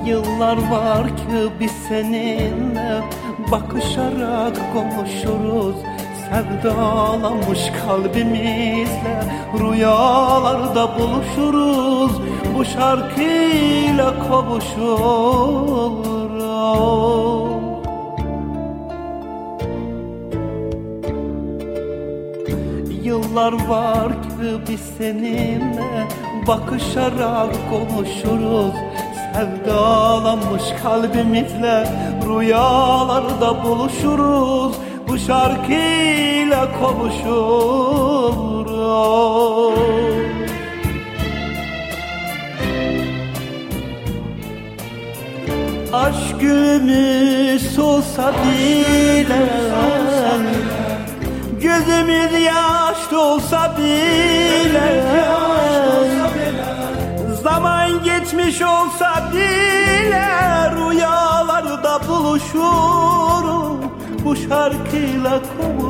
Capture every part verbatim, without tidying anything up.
Yıllar var ki biz seninle bakışarak konuşuruz. Sevdalanmış kalbimizle rüyalarda buluşuruz. Bu şarkıyla kavuşuruz. Yıllar var ki biz seninle bakışarak konuşuruz. Sevdalanmış kalbimizle rüyalarda buluşuruz. Bu şarkıyla kavuşuruz. Aşk gülümüz olsa bile, gözümüz yaş olsa bile, zaman geçmiş olsa bile rüyalarda buluşuruz. Bu şarkıyla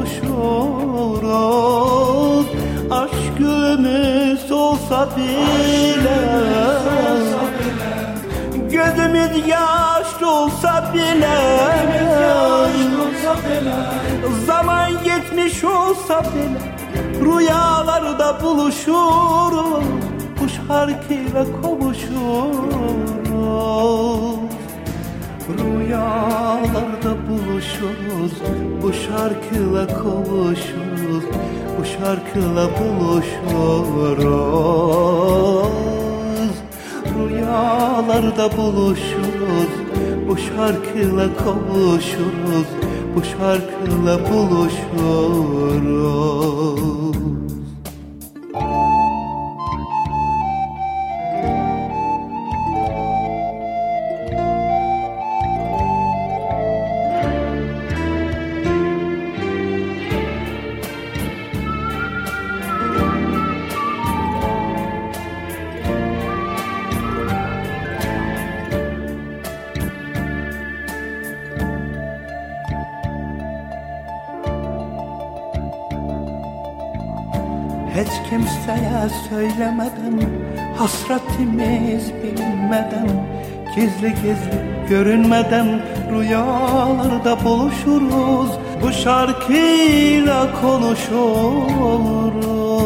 kavuşuruz. Aşkımız olsa bile, gözümüz yaş olsa bile, zaman geçmiş olsa bile rüyalarda buluşuruz. Bu şarkıyla kavuşuruz. Rüyalarda buluşuruz. Bu şarkıyla kavuşuruz. Bu şarkıyla buluşuruz. Rüyalarda buluşuruz. Bu şarkıyla kavuşuruz. Bu şarkıyla buluşuruz. Hiç kimseye söylemeden, hasretimiz bilinmeden, gizli gizli görünmeden rüyalarda buluşuruz. Bu şarkıyla konuşuruz.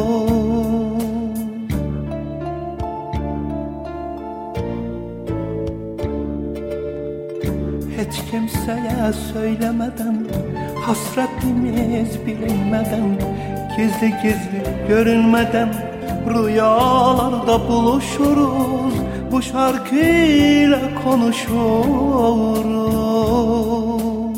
Hiç kimseye söylemeden, hasretimiz bilinmeden, gizli gizli görünmeden rüyalarda buluşuruz. Bu şarkıyla konuşuruz.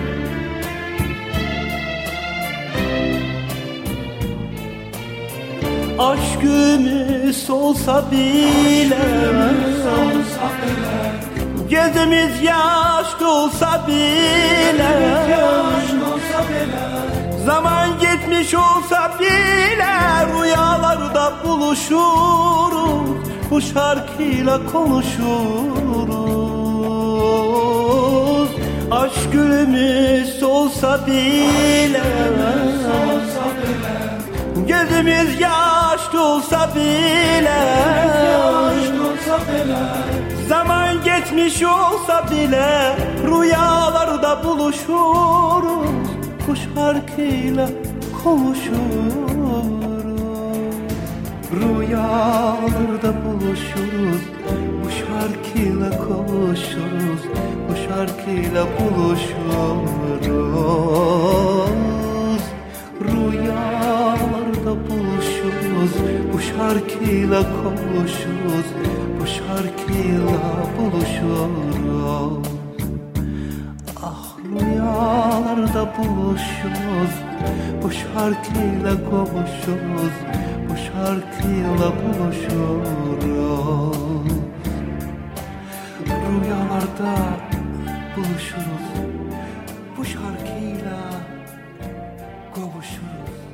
Aşkımız olsa bile, gözümüz yaş olsa bile, zaman geçmiş olsa bile rüyalarda buluşuruz. Bu şarkıyla konuşuruz. Aşk gülümüz olsa bile, gözümüz yaş olsa bile, zaman geçmiş olsa bile rüyalarda buluşuruz. Bu şarkıyla konuşuruz. Rüyalarda buluşuruz. Bu şarkıyla kavuşuruz. Bu şarkıyla buluşuruz. Rüyalarda buluşuruz. Bu şarkıyla kavuşuruz. Bu şarkıyla buluşuruz. Rüyalarda buluşuruz. Bu şarkıyla kavuşuruz. Bu şarkıyla buluşuruz. Rüyalarda buluşuruz. Bu şarkıyla kavuşuruz.